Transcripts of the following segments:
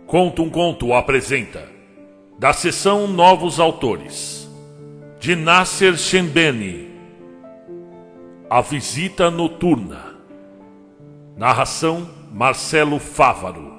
Conta um Conto apresenta, da seção Novos Autores, de Nasser Shembeni, A Visita Noturna. Narração Marcelo Fávaro.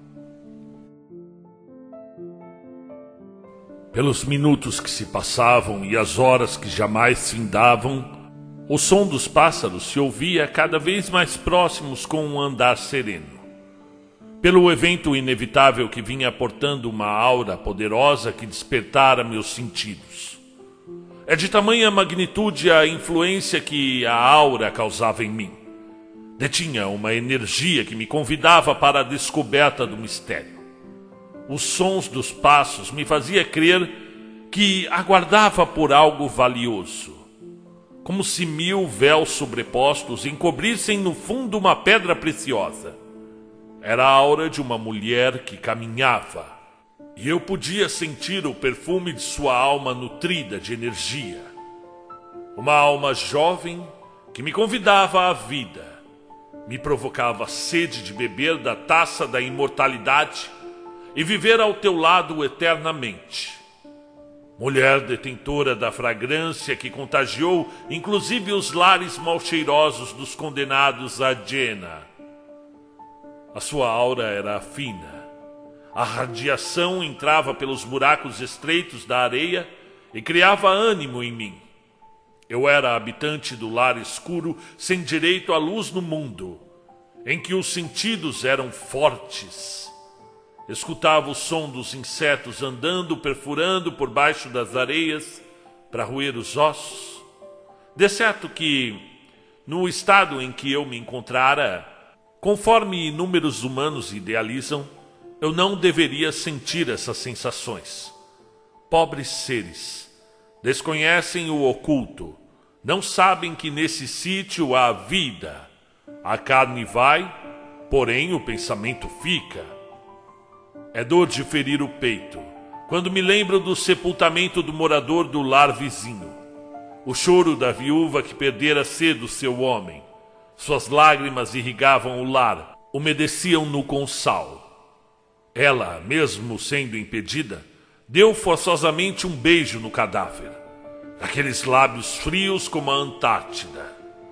Pelos minutos que se passavam e as horas que jamais findavam, o som dos pássaros se ouvia cada vez mais próximos com um andar sereno. Pelo evento inevitável que vinha aportando uma aura poderosa que despertara meus sentidos. É de tamanha magnitude a influência que a aura causava em mim. Detinha uma energia que me convidava para a descoberta do mistério. Os sons dos passos me fazia crer que aguardava por algo valioso. Como se 1000 véus sobrepostos encobrissem no fundo uma pedra preciosa. Era a aura de uma mulher que caminhava, e eu podia sentir o perfume de sua alma nutrida de energia. Uma alma jovem que me convidava à vida, me provocava sede de beber da taça da imortalidade e viver ao teu lado eternamente. Mulher detentora da fragrância que contagiou inclusive os lares mal-cheirosos dos condenados a Jena. A sua aura era fina. A radiação entrava pelos buracos estreitos da areia e criava ânimo em mim. Eu era habitante do lar escuro sem direito à luz no mundo, em que os sentidos eram fortes. Escutava o som dos insetos andando, perfurando por baixo das areias para roer os ossos. De certo que, no estado em que eu me encontrara, conforme inúmeros humanos idealizam, eu não deveria sentir essas sensações. Pobres seres, desconhecem o oculto, não sabem que nesse sítio há vida. A carne vai, porém o pensamento fica. É dor de ferir o peito, quando me lembro do sepultamento do morador do lar vizinho. O choro da viúva que perdera cedo seu homem. Suas lágrimas irrigavam o lar, umedeciam-no com sal. Ela, mesmo sendo impedida, deu forçosamente um beijo no cadáver, aqueles lábios frios como a Antártida.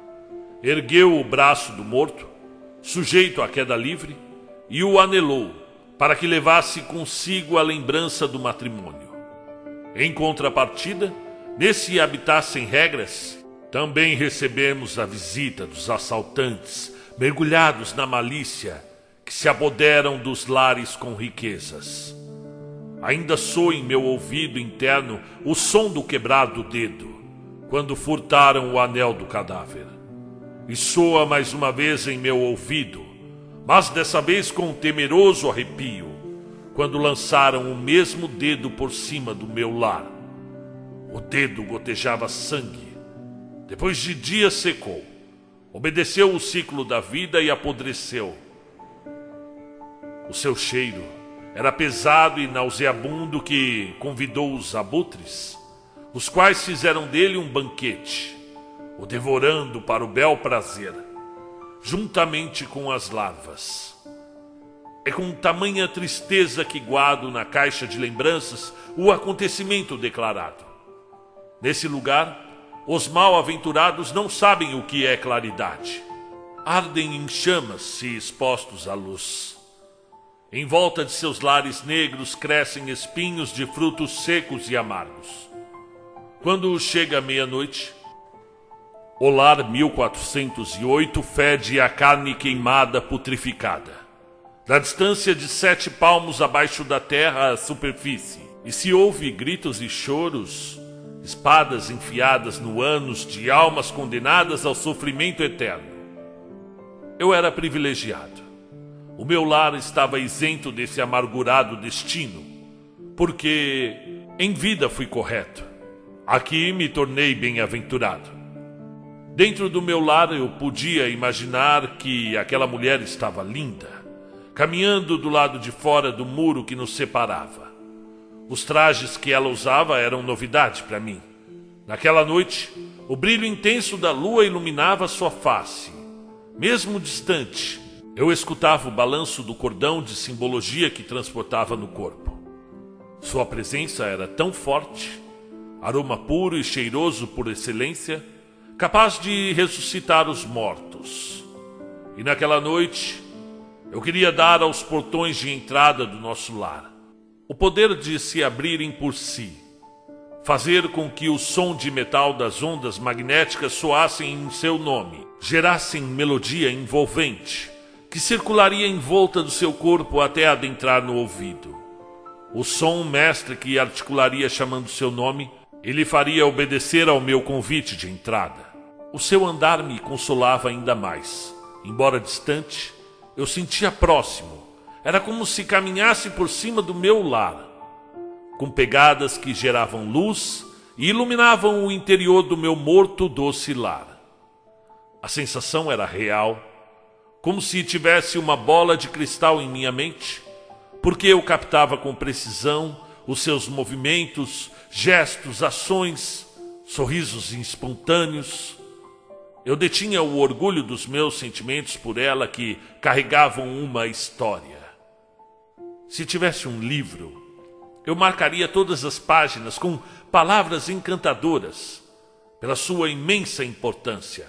Ergueu o braço do morto, sujeito à queda livre, e o anelou, para que levasse consigo a lembrança do matrimônio. Em contrapartida, nesse habitat sem regras, também recebemos a visita dos assaltantes, mergulhados na malícia, que se apoderam dos lares com riquezas. Ainda soa em meu ouvido interno o som do quebrado dedo, quando furtaram o anel do cadáver. E soa mais uma vez em meu ouvido, mas dessa vez com um temeroso arrepio, quando lançaram o mesmo dedo por cima do meu lar. O dedo gotejava sangue. Depois de dias secou, obedeceu o ciclo da vida e apodreceu. O seu cheiro era pesado e nauseabundo que convidou os abutres, os quais fizeram dele um banquete, o devorando para o bel prazer, juntamente com as larvas. É com tamanha tristeza que guardo na caixa de lembranças o acontecimento declarado. Nesse lugar, os mal-aventurados não sabem o que é claridade. Ardem em chamas se expostos à luz. Em volta de seus lares negros crescem espinhos de frutos secos e amargos. Quando chega a meia-noite, o lar 1408 fede a carne queimada putrificada. Da distância de 7 palmos abaixo da terra à superfície, e se ouve gritos e choros, espadas enfiadas no ânus de almas condenadas ao sofrimento eterno. Eu era privilegiado. O meu lar estava isento desse amargurado destino, porque em vida fui correto. Aqui me tornei bem-aventurado. Dentro do meu lar eu podia imaginar que aquela mulher estava linda, caminhando do lado de fora do muro que nos separava. Os trajes que ela usava eram novidade para mim. Naquela noite, o brilho intenso da lua iluminava sua face. Mesmo distante, Eu escutava o balanço do cordão de simbologia que transportava no corpo. Sua presença era tão forte, aroma puro e cheiroso por excelência, capaz de ressuscitar os mortos. E naquela noite, eu queria dar aos portões de entrada do nosso lar o poder de se abrirem por si, fazer com que o som de metal das ondas magnéticas soassem em seu nome, gerassem melodia envolvente, que circularia em volta do seu corpo até adentrar no ouvido. O som mestre que articularia chamando seu nome, ele faria obedecer ao meu convite de entrada. O seu andar me consolava ainda mais. Embora distante, eu sentia próximo. Era como se caminhasse por cima do meu lar, com pegadas que geravam luz e iluminavam o interior do meu morto doce lar. A sensação era real, como se tivesse uma bola de cristal em minha mente, porque eu captava com precisão os seus movimentos, gestos, ações, sorrisos espontâneos. Eu detinha o orgulho dos meus sentimentos por ela que carregavam uma história. Se tivesse um livro, eu marcaria todas as páginas com palavras encantadoras, pela sua imensa importância.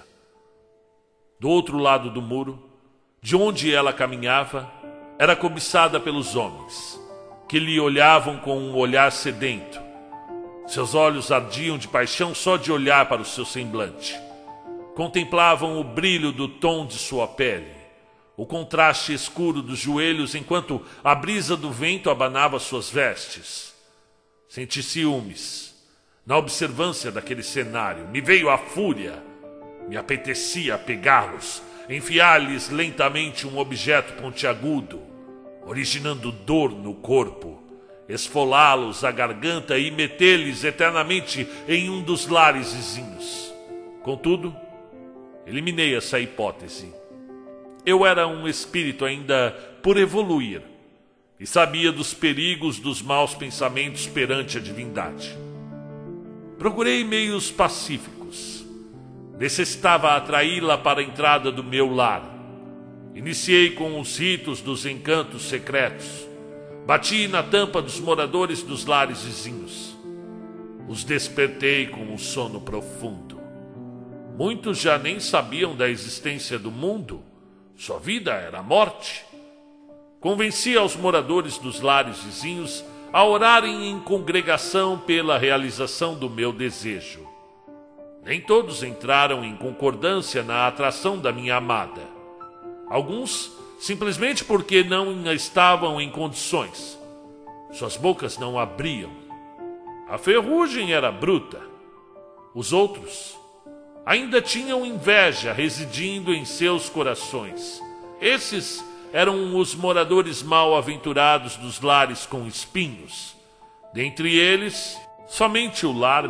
Do outro lado do muro, de onde ela caminhava, era cobiçada pelos homens, que lhe olhavam com um olhar sedento. Seus olhos ardiam de paixão só de olhar para o seu semblante. Contemplavam o brilho do tom de sua pele, o contraste escuro dos joelhos enquanto a brisa do vento abanava suas vestes. Senti ciúmes. Na observância daquele cenário, me veio a fúria. Me apetecia pegá-los, enfiar-lhes lentamente um objeto pontiagudo, originando dor no corpo, esfolá-los a garganta e meter-lhes eternamente em um dos lares vizinhos. Contudo, eliminei essa hipótese. Eu era um espírito ainda por evoluir e sabia dos perigos dos maus pensamentos perante a divindade. Procurei meios pacíficos. Necessitava atraí-la para a entrada do meu lar. Iniciei com os ritos dos encantos secretos. Bati na tampa dos moradores dos lares vizinhos. Os despertei com um sono profundo. Muitos já nem sabiam da existência do mundo. Sua vida era a morte. Convenci aos moradores dos lares vizinhos a orarem em congregação pela realização do meu desejo. Nem todos entraram em concordância na atração da minha amada. Alguns, simplesmente porque não estavam em condições. Suas bocas não abriam. A ferrugem era bruta. Os outros ainda tinham inveja residindo em seus corações. Esses eram os moradores mal-aventurados dos lares com espinhos. Dentre eles, somente o lar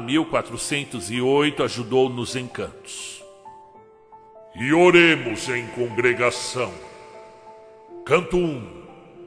1408 ajudou nos encantos. E oremos em congregação. Canto 1.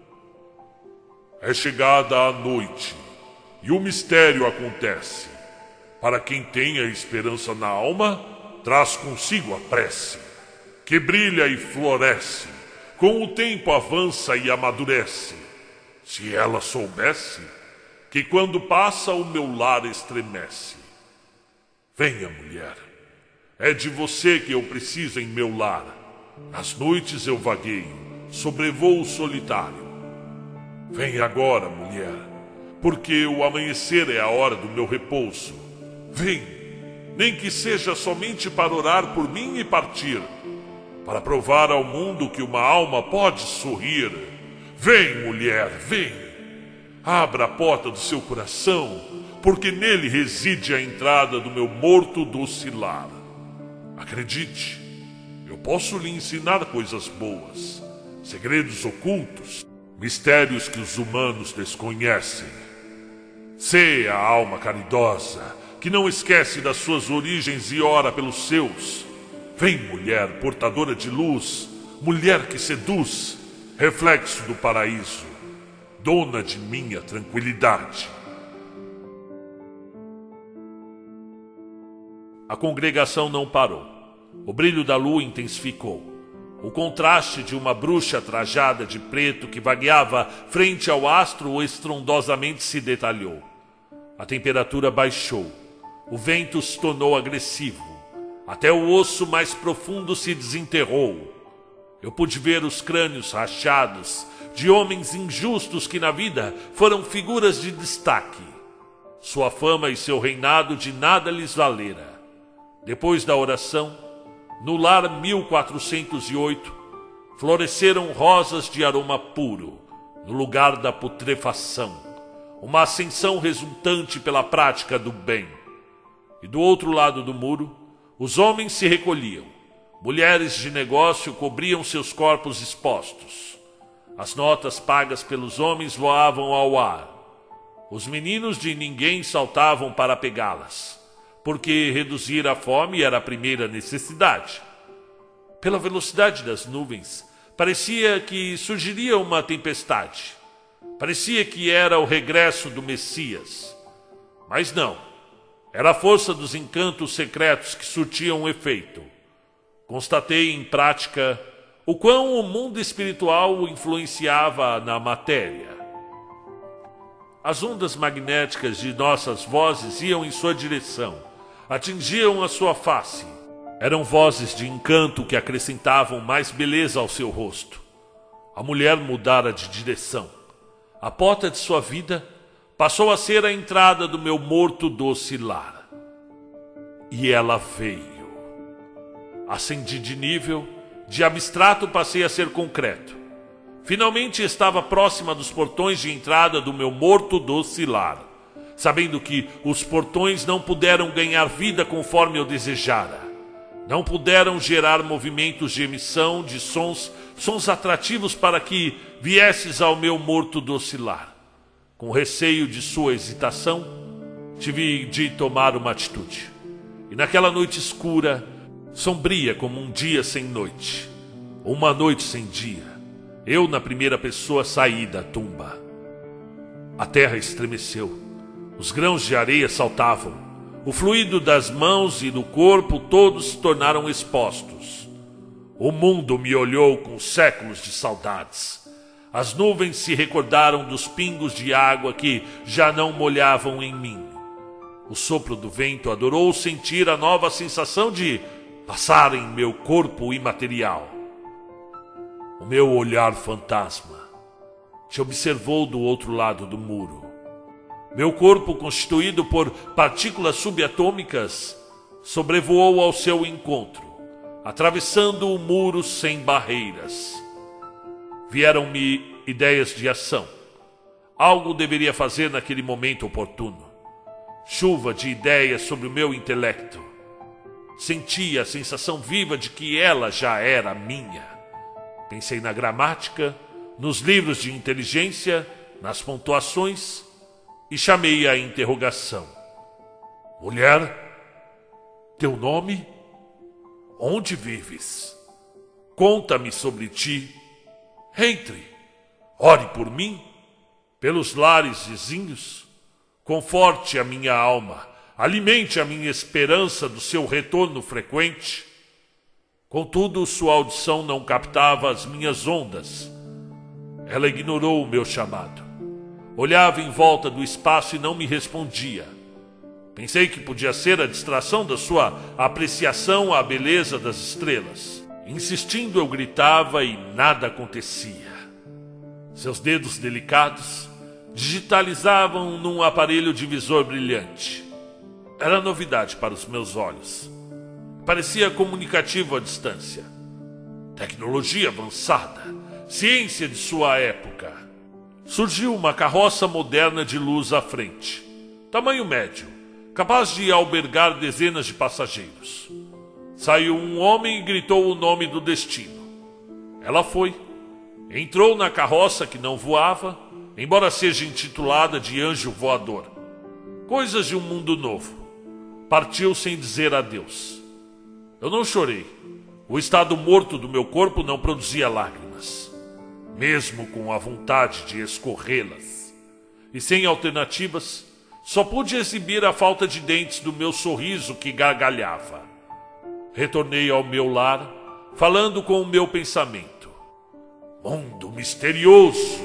É chegada a noite, e o mistério acontece. Para quem tem a esperança na alma, traz consigo a prece, que brilha e floresce, com o tempo avança e amadurece. Se ela soubesse que quando passa o meu lar estremece. Venha, mulher, é de você que eu preciso em meu lar. Às noites eu vagueio, sobrevoo solitário. Venha agora, mulher, porque o amanhecer é a hora do meu repouso. Vem, nem que seja somente para orar por mim e partir, para provar ao mundo que uma alma pode sorrir. Vem, mulher, vem. Abra a porta do seu coração, porque nele reside a entrada do meu morto doce lar. Acredite, eu posso lhe ensinar coisas boas, segredos ocultos, mistérios que os humanos desconhecem. Seja a alma caridosa, que não esquece das suas origens e ora pelos seus. Vem, mulher portadora de luz, mulher que seduz, reflexo do paraíso, dona de minha tranquilidade. A congregação não parou. O brilho da lua intensificou. O contraste de uma bruxa trajada de preto que vagueava frente ao astro estrondosamente se detalhou. A temperatura baixou. O vento se tornou agressivo. Até o osso mais profundo se desenterrou. Eu pude ver os crânios rachados de homens injustos que na vida foram figuras de destaque. Sua fama e seu reinado de nada lhes valera. Depois da oração, no lar 1408, floresceram rosas de aroma puro, no lugar da putrefação, uma ascensão resultante pela prática do bem. E do outro lado do muro, os homens se recolhiam. Mulheres de negócio cobriam seus corpos expostos. As notas pagas pelos homens voavam ao ar. Os meninos de ninguém saltavam para pegá-las, porque reduzir a fome era a primeira necessidade. Pela velocidade das nuvens, parecia que surgiria uma tempestade. Parecia que era o regresso do Messias. Mas não. Era a força dos encantos secretos que surtiam um efeito. Constatei em prática o quão o mundo espiritual influenciava na matéria. As ondas magnéticas de nossas vozes iam em sua direção, atingiam a sua face. Eram vozes de encanto que acrescentavam mais beleza ao seu rosto. A mulher mudara de direção. A porta de sua vida passou a ser a entrada do meu morto doce lar. E ela veio. Ascendi de nível, de abstrato passei a ser concreto. Finalmente estava próxima dos portões de entrada do meu morto doce lar, sabendo que os portões não puderam ganhar vida conforme eu desejara. Não puderam gerar movimentos de emissão de sons atrativos para que viesses ao meu morto doce lar. Com receio de sua hesitação, tive de tomar uma atitude. E naquela noite escura, sombria como um dia sem noite, uma noite sem dia, eu na primeira pessoa saí da tumba. A terra estremeceu, os grãos de areia saltavam, o fluido das mãos e do corpo todos se tornaram expostos. O mundo me olhou com séculos de saudades. As nuvens se recordaram dos pingos de água que já não molhavam em mim. O sopro do vento adorou sentir a nova sensação de passar em meu corpo imaterial. O meu olhar fantasma te observou do outro lado do muro. Meu corpo, constituído por partículas subatômicas, sobrevoou ao seu encontro, atravessando o muro sem barreiras. Vieram-me ideias de ação. Algo deveria fazer naquele momento oportuno. Chuva de ideias sobre o meu intelecto. Senti a sensação viva de que ela já era minha. Pensei na gramática, nos livros de inteligência, nas pontuações e chamei a interrogação. Mulher, teu nome? Onde vives? Conta-me sobre ti. Entre, ore por mim, pelos lares vizinhos, conforte a minha alma, alimente a minha esperança do seu retorno frequente. Contudo, sua audição não captava as minhas ondas. Ela ignorou o meu chamado. Olhava em volta do espaço e não me respondia. Pensei que podia ser a distração da sua apreciação à beleza das estrelas. Insistindo, eu gritava e nada acontecia. Seus dedos delicados digitalizavam num aparelho divisor brilhante. Era novidade para os meus olhos. Parecia comunicativo à distância. Tecnologia avançada, ciência de sua época. Surgiu uma carroça moderna de luz à frente. Tamanho médio, capaz de albergar dezenas de passageiros. Saiu um homem e gritou o nome do destino. Ela foi. Entrou na carroça que não voava, embora seja intitulada de anjo voador. Coisas de um mundo novo. Partiu sem dizer adeus. Eu não chorei. O estado morto do meu corpo não produzia lágrimas, mesmo com a vontade de escorrê-las. E sem alternativas, só pude exibir a falta de dentes do meu sorriso que gargalhava. Retornei ao meu lar, falando com o meu pensamento. Mundo misterioso.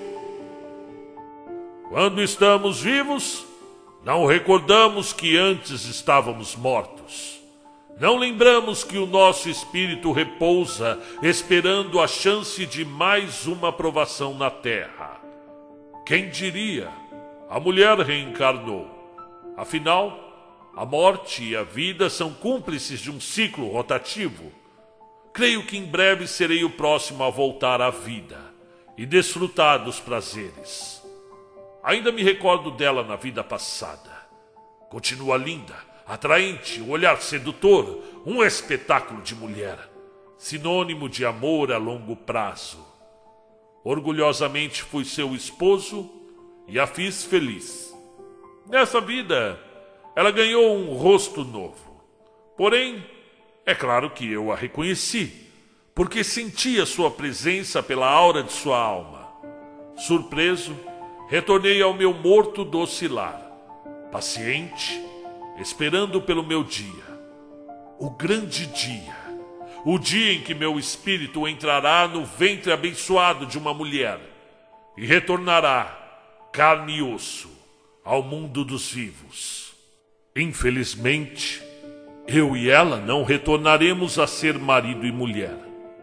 Quando estamos vivos, não recordamos que antes estávamos mortos. Não lembramos que o nosso espírito repousa esperando a chance de mais uma provação na Terra. Quem diria? A mulher reencarnou. Afinal, a morte e a vida são cúmplices de um ciclo rotativo. Creio que em breve serei o próximo a voltar à vida e desfrutar dos prazeres. Ainda me recordo dela na vida passada. Continua linda, atraente, o olhar sedutor, um espetáculo de mulher, sinônimo de amor a longo prazo. Orgulhosamente fui seu esposo e a fiz feliz. Nessa vida, ela ganhou um rosto novo. Porém, é claro que eu a reconheci, porque sentia sua presença pela aura de sua alma. Surpreso, retornei ao meu morto doce lar, paciente, esperando pelo meu dia. O grande dia, o dia em que meu espírito entrará no ventre abençoado de uma mulher e retornará, carne e osso, ao mundo dos vivos. Infelizmente, eu e ela não retornaremos a ser marido e mulher.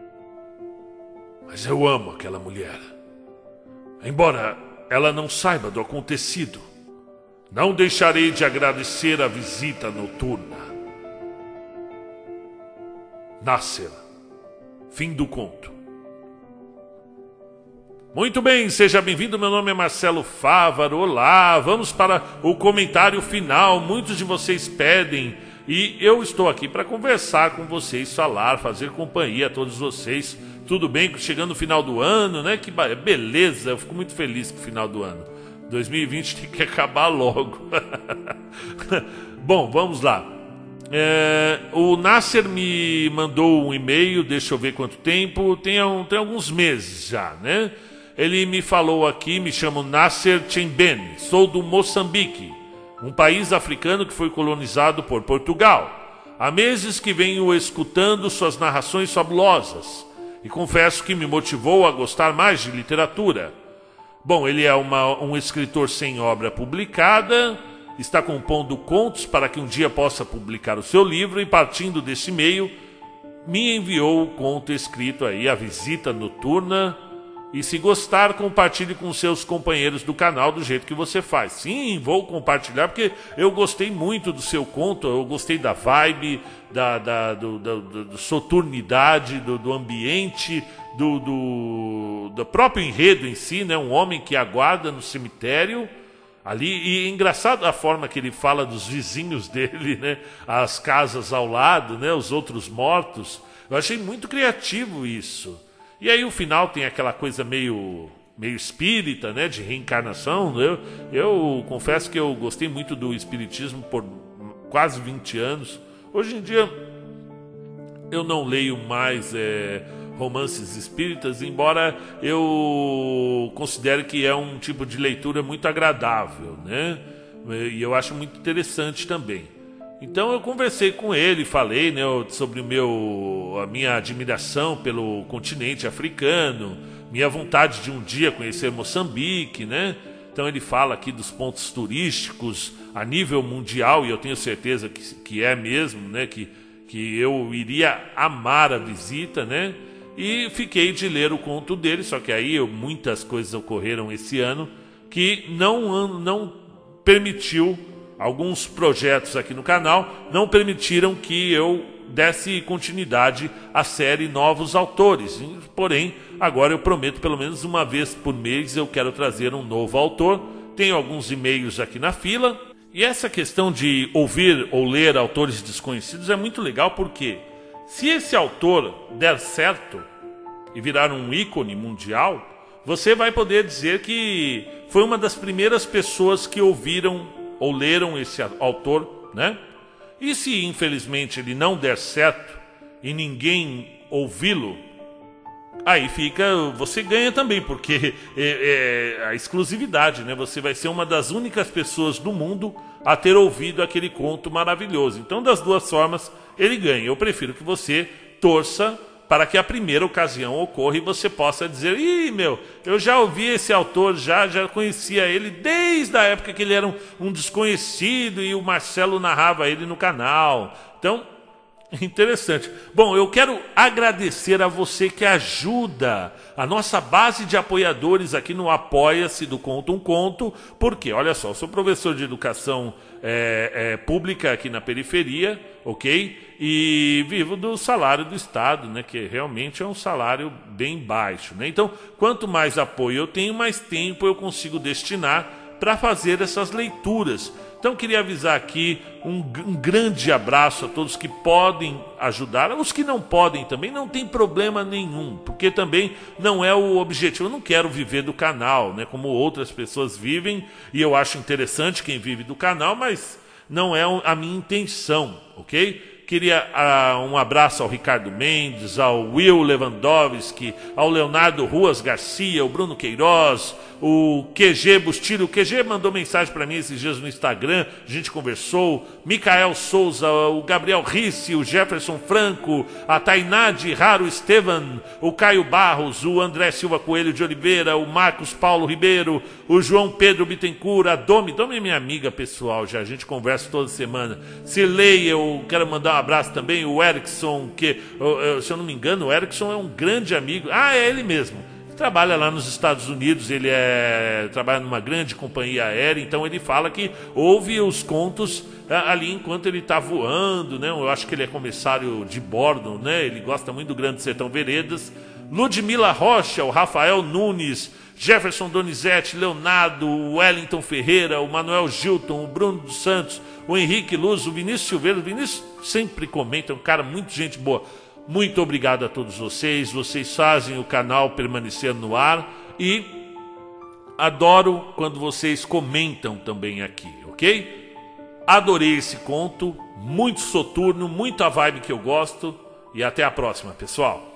Mas eu amo aquela mulher. Embora ela não saiba do acontecido, não deixarei de agradecer a visita noturna. Nasser. Fim do conto. Muito bem, seja bem-vindo, meu nome é Marcelo Fávaro, olá, vamos para o comentário final, muitos de vocês pedem, e eu estou aqui para conversar com vocês, falar, fazer companhia a todos vocês, tudo bem, chegando no final do ano, né, que beleza, eu fico muito feliz com o final do ano, 2020 tem que acabar logo. Bom, vamos lá. O Nasser me mandou um e-mail, deixa eu ver quanto tempo, tem alguns meses já, né? Ele me falou aqui, me chamo Nasser Chembene, sou do Moçambique, um país africano que foi colonizado por Portugal. Há meses que venho escutando suas narrações fabulosas e confesso que me motivou a gostar mais de literatura. Bom, ele é um escritor sem obra publicada, está compondo contos para que um dia possa publicar o seu livro e, partindo desse meio, me enviou o conto escrito aí, A Visita Noturna. E se gostar, compartilhe com seus companheiros do canal do jeito que você faz. Sim, vou compartilhar porque eu gostei muito do seu conto, eu gostei da vibe, da soturnidade, do ambiente, do próprio enredo em si, né? Um homem que aguarda no cemitério ali, e é engraçado a forma que ele fala dos vizinhos dele, né? As casas ao lado, né? Os outros mortos. Eu achei muito criativo isso. E aí o final tem aquela coisa meio espírita, né, de reencarnação. Eu confesso que eu gostei muito do espiritismo por quase 20 anos. Hoje em dia eu não leio mais romances espíritas, embora eu considere que é um tipo de leitura muito agradável, né? E eu acho muito interessante também. Então eu conversei com ele, falei, né, sobre a minha admiração pelo continente africano, minha vontade de um dia conhecer Moçambique, né? Então ele fala aqui dos pontos turísticos a nível mundial, e eu tenho certeza que é mesmo, né, que eu iria amar a visita, né? E fiquei de ler o conto dele, só que aí muitas coisas ocorreram esse ano que não permitiu. Alguns projetos aqui no canal não permitiram que eu desse continuidade à série Novos Autores. Porém, agora eu prometo, pelo menos uma vez por mês, eu quero trazer um novo autor. Tenho alguns e-mails aqui na fila. E essa questão de ouvir ou ler autores desconhecidos é muito legal, porque se esse autor der certo e virar um ícone mundial, você vai poder dizer que foi uma das primeiras pessoas que ouviram ou leram esse autor, né? E se infelizmente ele não der certo e ninguém ouvi-lo, aí você ganha também, porque é a exclusividade, né? Você vai ser uma das únicas pessoas do mundo a ter ouvido aquele conto maravilhoso. Então, das duas formas, ele ganha. Eu prefiro que você torça para que a primeira ocasião ocorra e você possa dizer: ih, meu, eu já ouvi esse autor, já conhecia ele desde a época que ele era um desconhecido e o Marcelo narrava ele no canal. Então, interessante. Bom, eu quero agradecer a você que ajuda a nossa base de apoiadores aqui no Apoia-se do Conto um Conto, porque, olha só, eu sou professor de educação pública aqui na periferia, ok? E vivo do salário do Estado, né, que realmente é um salário bem baixo, né? Então, quanto mais apoio eu tenho, mais tempo eu consigo destinar para fazer essas leituras. Então, queria avisar aqui um grande abraço a todos que podem ajudar. Os que não podem também, não tem problema nenhum, porque também não é o objetivo. Eu não quero viver do canal, né, como outras pessoas vivem, e eu acho interessante quem vive do canal, mas não é a minha intenção, ok? Queria um abraço ao Ricardo Mendes, ao Will Lewandowski, ao Leonardo Ruas Garcia, o Bruno Queiroz, o QG Bustilho. O QG mandou mensagem para mim esses dias no Instagram, a gente conversou. Micael Souza, o Gabriel Risse, o Jefferson Franco, a Tainá de Raro Estevan, o Caio Barros, o André Silva Coelho de Oliveira, o Marcos Paulo Ribeiro, o João Pedro Bittencourt, a Domi é minha amiga pessoal, já a gente conversa toda semana. Cirlei, eu quero mandar um abraço também, o Erickson, que, se eu não me engano, o Erickson é um grande amigo. Ah, é ele mesmo. Ele trabalha lá nos Estados Unidos, ele trabalha numa grande companhia aérea, então ele fala que ouve os contos ali enquanto ele está voando, né? Eu acho que ele é comissário de bordo, né? Ele gosta muito do Grande Sertão Veredas. Ludmila Rocha, o Rafael Nunes, Jefferson Donizete, Leonardo, o Wellington Ferreira, o Manuel Gilton, o Bruno dos Santos, o Henrique Luz, o Vinícius Silveira. O Vinícius sempre comenta, é um cara muito gente boa. Muito obrigado a todos vocês fazem o canal permanecer no ar e adoro quando vocês comentam também aqui, ok? Adorei esse conto, muito soturno, muito a vibe que eu gosto, e até a próxima, pessoal.